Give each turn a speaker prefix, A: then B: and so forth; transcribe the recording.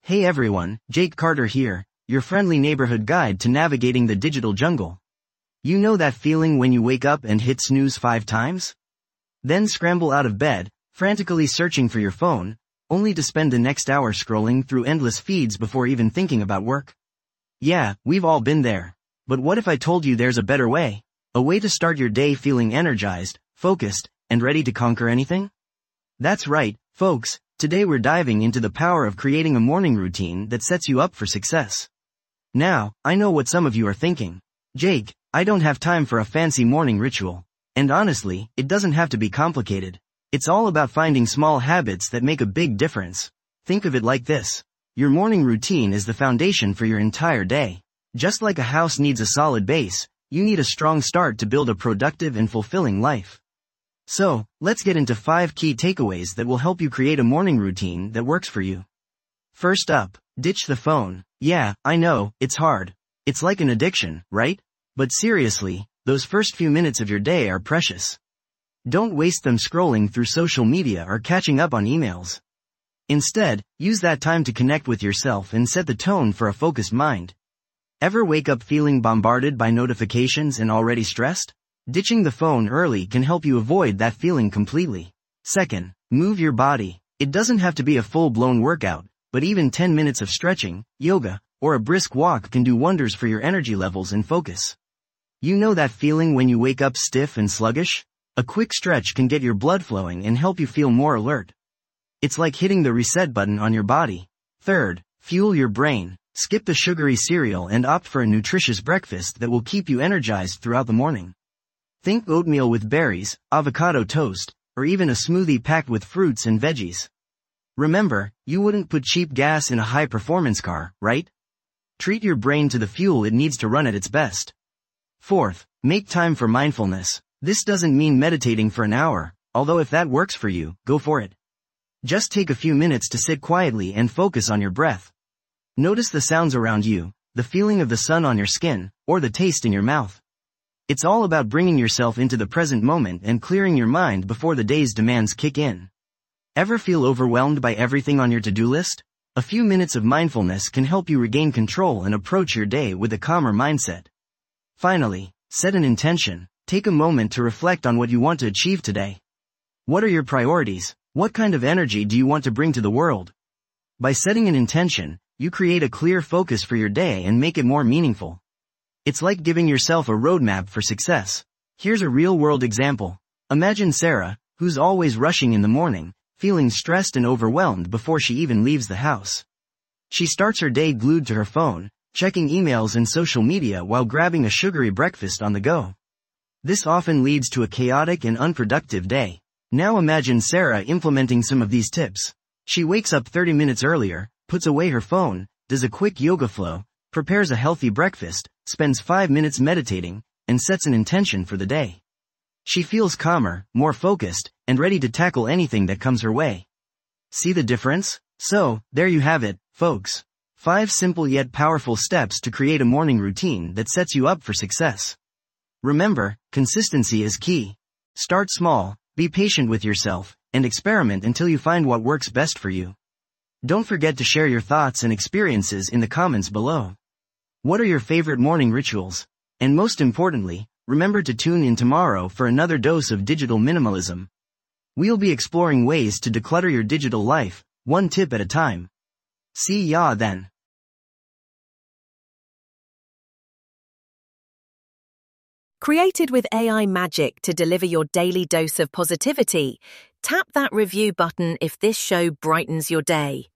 A: Hey everyone, Jake Carter here, your friendly neighborhood guide to navigating the digital jungle. You know that feeling when you wake up and hit snooze 5 times? Then scramble out of bed, frantically searching for your phone, only to spend the next hour scrolling through endless feeds before even thinking about work. Yeah, we've all been there. But what if I told you there's a better way? A way to start your day feeling energized, focused, and ready to conquer anything? That's right, folks. Today we're diving into the power of creating a morning routine that sets you up for success. Now, I know what some of you are thinking. Jake, I don't have time for a fancy morning ritual. And honestly, it doesn't have to be complicated. It's all about finding small habits that make a big difference. Think of it like this. Your morning routine is the foundation for your entire day. Just like a house needs a solid base, you need a strong start to build a productive and fulfilling life. So, let's get into 5 key takeaways that will help you create a morning routine that works for you. First up, ditch the phone. Yeah, I know, it's hard. It's like an addiction, right? But seriously, those first few minutes of your day are precious. Don't waste them scrolling through social media or catching up on emails. Instead, use that time to connect with yourself and set the tone for a focused mind. Ever wake up feeling bombarded by notifications and already stressed? Ditching the phone early can help you avoid that feeling completely. Second, move your body. It doesn't have to be a full-blown workout, but even 10 minutes of stretching, yoga, or a brisk walk can do wonders for your energy levels and focus. You know that feeling when you wake up stiff and sluggish? A quick stretch can get your blood flowing and help you feel more alert. It's like hitting the reset button on your body. Third, fuel your brain. Skip the sugary cereal and opt for a nutritious breakfast that will keep you energized throughout the morning. Think oatmeal with berries, avocado toast, or even a smoothie packed with fruits and veggies. Remember, you wouldn't put cheap gas in a high-performance car, right? Treat your brain to the fuel it needs to run at its best. Fourth, make time for mindfulness. This doesn't mean meditating for an hour, although if that works for you, go for it. Just take a few minutes to sit quietly and focus on your breath. Notice the sounds around you, the feeling of the sun on your skin, or the taste in your mouth. It's all about bringing yourself into the present moment and clearing your mind before the day's demands kick in. Ever feel overwhelmed by everything on your to-do list? A few minutes of mindfulness can help you regain control and approach your day with a calmer mindset. Finally, set an intention. Take a moment to reflect on what you want to achieve today. What are your priorities? What kind of energy do you want to bring to the world? By setting an intention, you create a clear focus for your day and make it more meaningful. It's like giving yourself a roadmap for success. Here's a real-world example. Imagine Sarah, who's always rushing in the morning, feeling stressed and overwhelmed before she even leaves the house. She starts her day glued to her phone, checking emails and social media while grabbing a sugary breakfast on the go. This often leads to a chaotic and unproductive day. Now imagine Sarah implementing some of these tips. She wakes up 30 minutes earlier, puts away her phone, does a quick yoga flow, prepares a healthy breakfast, spends 5 minutes meditating, and sets an intention for the day. She feels calmer, more focused, and ready to tackle anything that comes her way. See the difference? So, there you have it, folks. 5 simple yet powerful steps to create a morning routine that sets you up for success. Remember, consistency is key. Start small, be patient with yourself, and experiment until you find what works best for you. Don't forget to share your thoughts and experiences in the comments below. What are your favorite morning rituals? And most importantly, remember to tune in tomorrow for another dose of digital minimalism. We'll be exploring ways to declutter your digital life, one tip at a time. See ya then.
B: Created with AI magic to deliver your daily dose of positivity, tap that review button if this show brightens your day.